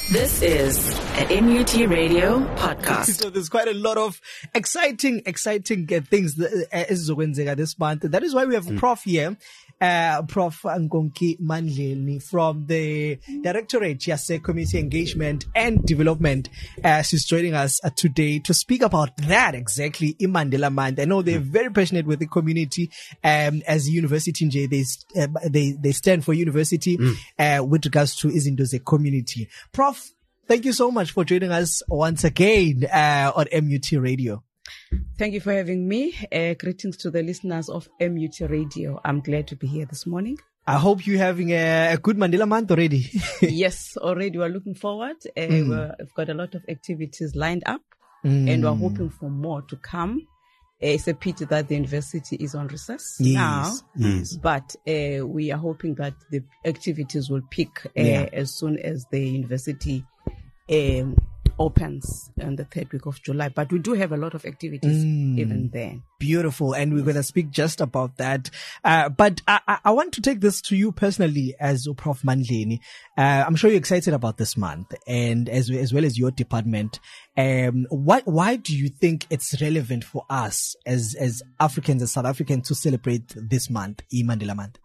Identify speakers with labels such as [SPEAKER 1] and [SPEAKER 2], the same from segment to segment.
[SPEAKER 1] This is an MUT Radio podcast.
[SPEAKER 2] So there's quite a lot of exciting things ezizokwenzeka this month. That is why we have Prof here, Prof Nkonki Mandleni from the Directorate Yase Community Engagement and Development. She's joining us today to speak about that exactly in Mandela Month. I know they're very passionate with the community. As a university, they stand for university with regards to izinto ze community. Prof, thank you so much for joining us once again on MUT Radio.
[SPEAKER 3] Thank you for having me. Greetings to the listeners of MUT Radio. I'm glad to be here this morning.
[SPEAKER 2] I hope you're having a good Mandela Month already.
[SPEAKER 3] Yes, already we're looking forward. We've got a lot of activities lined up and we're hoping for more to come. It's a pity that the university is on recess now, but we are hoping that the activities will pick as soon as the university opens on the 3rd week of July. But we do have a lot of activities even then.
[SPEAKER 2] Beautiful. And we're going to speak just about that. But I want to take this to you personally as Prof Mandleni. I'm sure you're excited about this month and as well as your department. Why do you think it's relevant for us as Africans, as South Africans to celebrate this month, Mandela Month?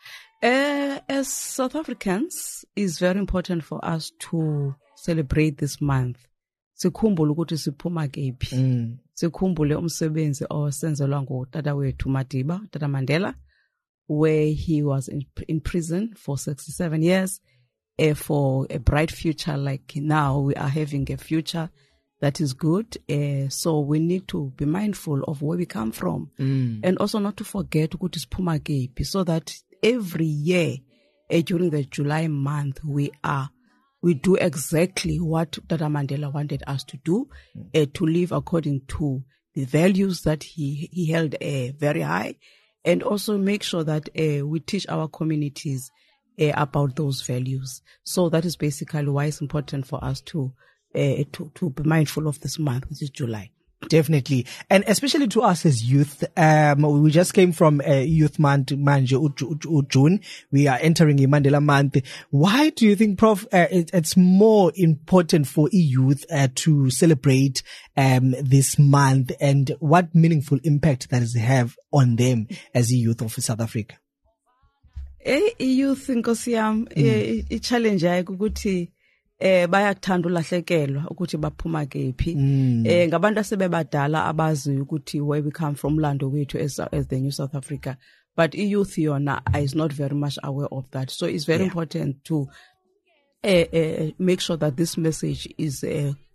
[SPEAKER 3] As South Africans, it's very important for us to celebrate this month. Sikhumbule ukuthi siphuma kephi. Sikhumbule umsebenzi owenzelwa ngutata wethu Madiba, Tata Mandela, where he was in prison for 67 years for a bright future. Like now we are having a future that is good. So we need to be mindful of where we come from and also not to forget ukuthi siphuma kephi, so that every year during the July month we do exactly what Tata Mandela wanted us to do, to live according to the values that he held very high, and also make sure that we teach our communities about those values. So that is basically why it's important for us to be mindful of this month, which is July.
[SPEAKER 2] Definitely. And especially to us as youth, we just came from Youth Month, June. We are entering a Mandela Month. Why do you think, Prof, it's more important for youth to celebrate this month, and what meaningful impact that does it have on them as a youth of South Africa?
[SPEAKER 3] Youth, Nkosi yami, i-challenge yakho ukuthi bayakuthanda ulahlekelwa ukuthi baphuma kephi ngabantu asebebadala abazi ukuthi where we come from, lando wethu as the new South Africa, but youth yona is not very much aware of that. So it's very important to make sure that this message is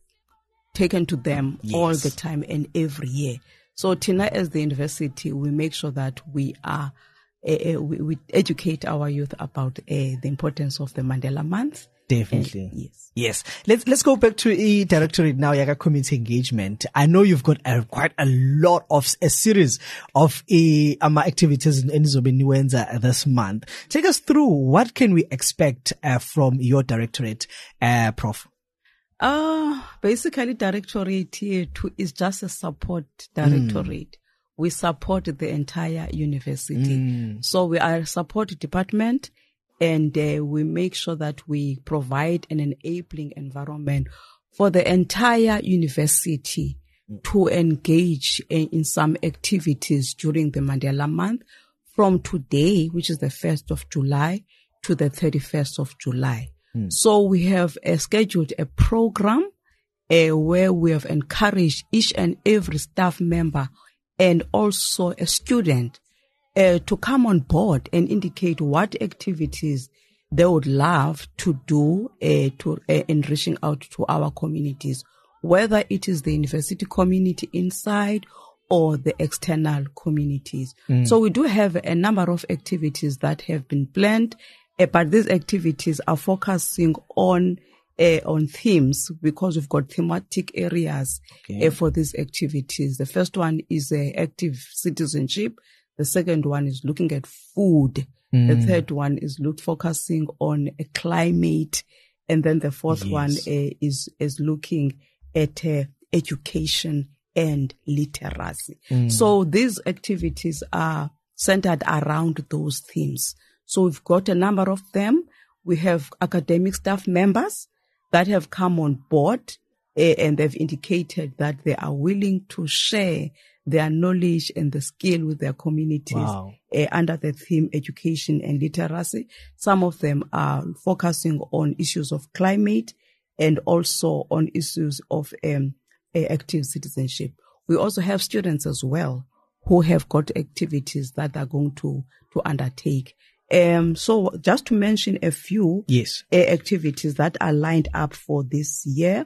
[SPEAKER 3] taken to them all the time and every year. So Tina, as the university, we make sure that we are we educate our youth about the importance of the Mandela Month.
[SPEAKER 2] Definitely. Yes. Let's go back to the Directorate now, Yaga Community Engagement. I know you've got quite a lot of a series of activities in Zobeniwenza this month. Take us through what can we expect from your Directorate, Prof?
[SPEAKER 3] Basically, Directorate is just a support directorate. We support the entire university. So we are a support department, and we make sure that we provide an enabling environment for the entire university to engage in some activities during the Mandela Month from today, which is the 1st of July, to the 31st of July. So we have scheduled a program where we have encouraged each and every staff member and also a student to come on board and indicate what activities they would love to do to enriching out to our communities, whether it is the university community inside or the external communities. So we do have a number of activities that have been planned, but these activities are focusing on themes, because we've got thematic areas for these activities. The first one is active citizenship. The second one is looking at food. The third one is focusing on climate. And then the fourth one is looking at education and literacy. So these activities are centered around those themes. So we've got a number of them. We have academic staff members that have come on board and they've indicated that they are willing to share their knowledge and the skill with their communities under the theme education and literacy. Some of them are focusing on issues of climate and also on issues of active citizenship. We also have students as well who have got activities that they're going to undertake. So just to mention a few activities that are lined up for this year,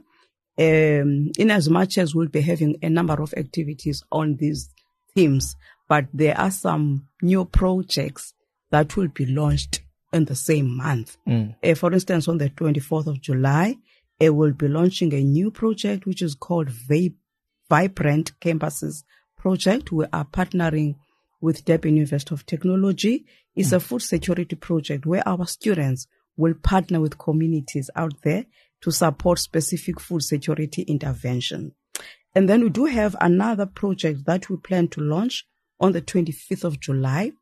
[SPEAKER 3] in as much as we'll be having a number of activities on these themes, but there are some new projects that will be launched in the same month. For instance, on the 24th of July, we'll be launching a new project which is called Vibrant Campuses Project. We are partnering with Durban University of Technology. It's a food security project where our students will partner with communities out there to support specific food security intervention. And then we do have another project that we plan to launch on the 25th of July.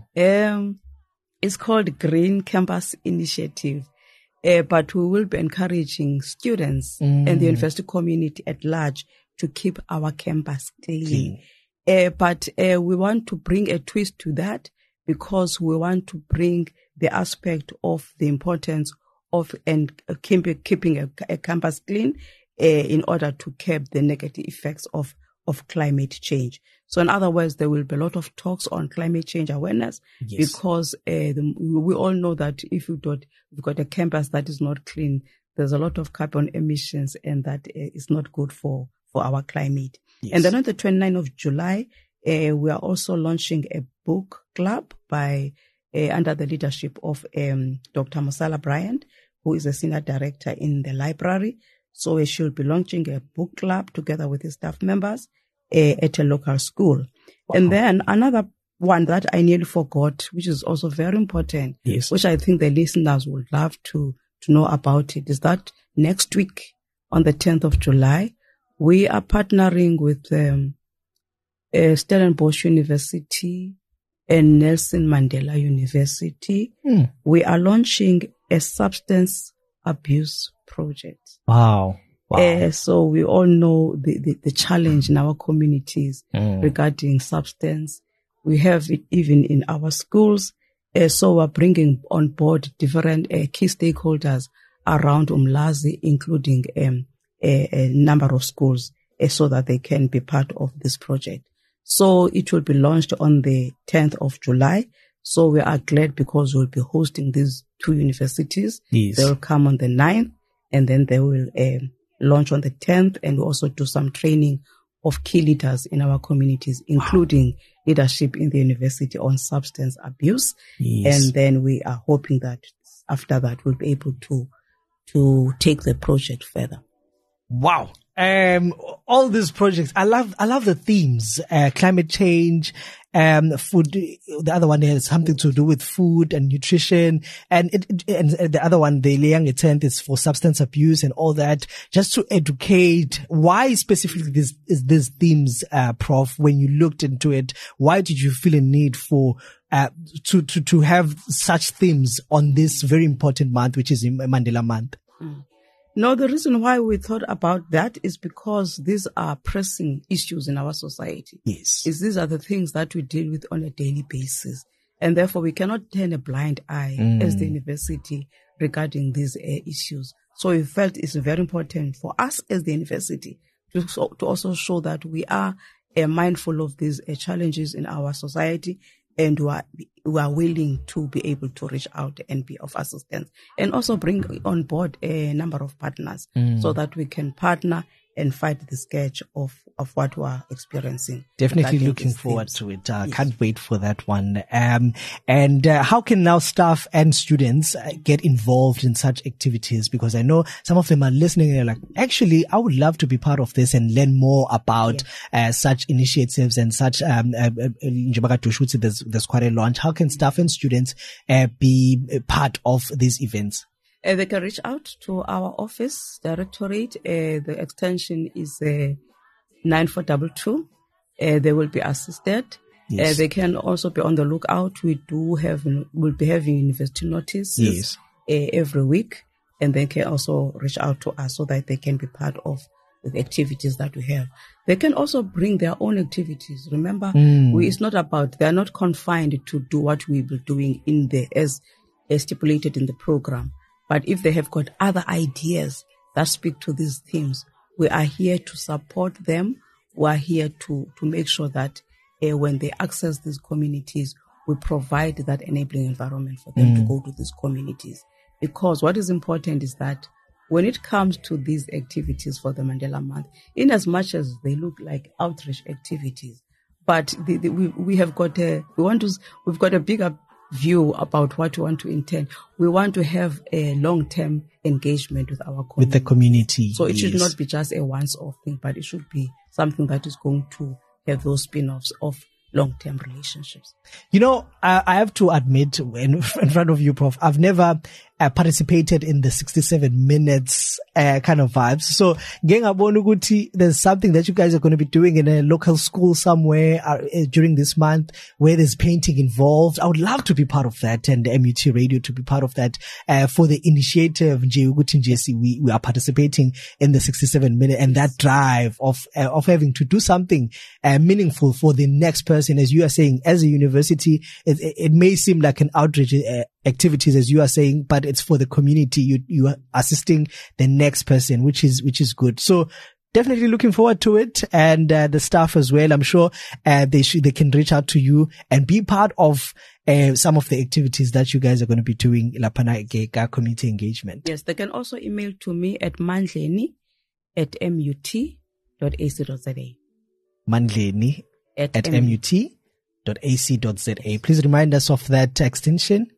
[SPEAKER 3] It's called Green Campus Initiative. But we will be encouraging students and the university community at large to keep our campus clean. But we want to bring a twist to that because we want to bring the aspect of the importance of keeping a campus clean in order to curb the negative effects of climate change. So in other words, there will be a lot of talks on climate change awareness because we all know that if you've got a campus that is not clean, there's a lot of carbon emissions and that is not good for our climate. And then on the 29th of July, we are also launching a book club by under the leadership of Dr. Musala Bryant, who is a senior director in the library. So she'll be launching a book club together with his staff members at a local school. And then another one that I nearly forgot, which is also very important, which I think the listeners would love to know about it, is that next week on the 10th of July, we are partnering with Stellenbosch University and Nelson Mandela University. We are launching a substance abuse project.
[SPEAKER 2] Wow.
[SPEAKER 3] So we all know the challenge in our communities regarding substance. We have it even in our schools. So we're bringing on board different key stakeholders around Umlazi, including a number of schools, so that they can be part of this project. So it will be launched on the 10th of July. So we are glad because we'll be hosting these two universities. They will come on the 9th and then they will launch on the 10th, and we also do some training of key leaders in our communities, including leadership in the university on substance abuse. And then we are hoping that after that we'll be able to take the project further.
[SPEAKER 2] Wow. All these projects, I love the themes, climate change, food. The other one has something to do with food and nutrition. And the other one, the Leang attempt is for substance abuse and all that, just to educate. Why specifically these themes, Prof, when you looked into it, why did you feel a need for, to have such themes on this very important month, which is Mandela Month?
[SPEAKER 3] No, the reason why we thought about that is because these are pressing issues in our society. These are the things that we deal with on a daily basis. And therefore, we cannot turn a blind eye as the university regarding these issues. So we felt it's very important for us as the university to also show that we are mindful of these challenges in our society, and we are willing to be able to reach out and be of assistance, and also bring on board a number of partners so that we can partner and fight the scourge of what we are experiencing.
[SPEAKER 2] Definitely looking forward to it. Can't wait for that one. And how can now staff and students get involved in such activities? Because I know some of them are listening and they're like, actually, I would love to be part of this and learn more about such initiatives and such. There's quite a launch. How can staff and students be part of these events?
[SPEAKER 3] They can reach out to our office directorate. The extension is 9422. They will be assisted. They can also be on the lookout. We'll be having university notices every week. and they can also reach out to us so that they can be part of the activities that we have. They can also bring their own activities. Remember, it's not about, they are not confined to do what we will be doing in the, as stipulated in the program. But if they have got other ideas that speak to these themes, we are here to support them. We are here to make sure that when they access these communities, we provide that enabling environment for them to go to these communities. Because what is important is that when it comes to these activities for the Mandela Month, in as much as they look like outreach activities, but we've got a bigger view about what we want to intend. We want to have a long-term engagement with our community.
[SPEAKER 2] With the community.
[SPEAKER 3] So it should not be just a once-off thing, but it should be something that is going to have those spin-offs of long-term relationships.
[SPEAKER 2] You know, I have to admit in front of you, Prof, I've never participated in the 67 minutes kind of vibes. So, there's something that you guys are going to be doing in a local school somewhere during this month where there's painting involved. I would love to be part of that, and MUT Radio to be part of that for the initiative. We are participating in the 67 minute and that drive of having to do something meaningful for the next person. As you are saying, as a university, it may seem like an outreach activities, as you are saying, but it's for the community. You are assisting the next person, which is good. So definitely looking forward to it, and the staff as well. I'm sure they can reach out to you and be part of some of the activities that you guys are going to be doing lapana Geka community engagement.
[SPEAKER 3] Yes, they can also email to me at mandleni@mut.ac.za.
[SPEAKER 2] Mandleni at mut.ac.za. Please remind us of that extension.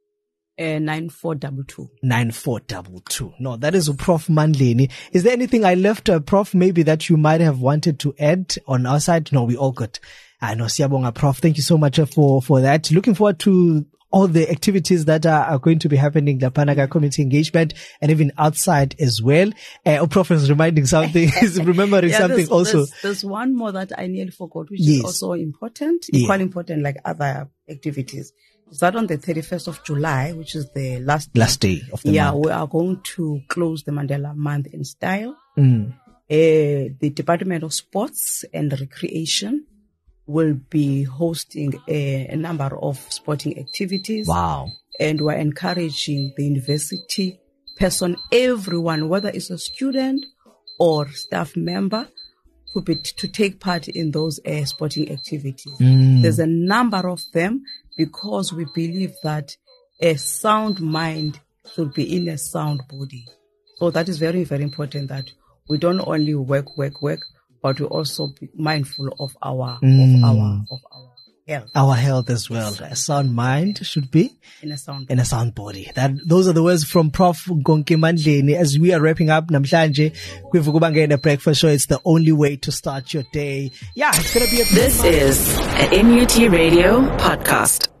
[SPEAKER 3] 9422.
[SPEAKER 2] 9422. No, that is Prof Mandleni. Is there anything I left, Prof, maybe that you might have wanted to add on our side? No, we all good. I know, Siyabonga, Prof. Thank you so much for that. Looking forward to all the activities that are going to be happening, the Panaga community engagement, and even outside as well. Prof is reminding something, is remembering something also.
[SPEAKER 3] There's one more that I nearly forgot, which is also important, equally important like other activities. Is that on the 31st of July, which is the last
[SPEAKER 2] day of the month.
[SPEAKER 3] We are going to close the Mandela Month in style. The Department of Sports and Recreation will be hosting a number of sporting activities.
[SPEAKER 2] Wow.
[SPEAKER 3] And we're encouraging the university person, everyone, whether it's a student or staff member, to take part in those sporting activities. There's a number of them because we believe that a sound mind should be in a sound body. So that is very, very important that we don't only work, but we also be mindful of our health.
[SPEAKER 2] Our health as well. A sound mind should be in a sound body. Those are the words from Prof Nkonki Mandleni. As we are wrapping up namhlanje kwiVukubangena breakfast show, it's the only way to start your day. Yeah, it's gonna be
[SPEAKER 1] This is an MUT Radio podcast.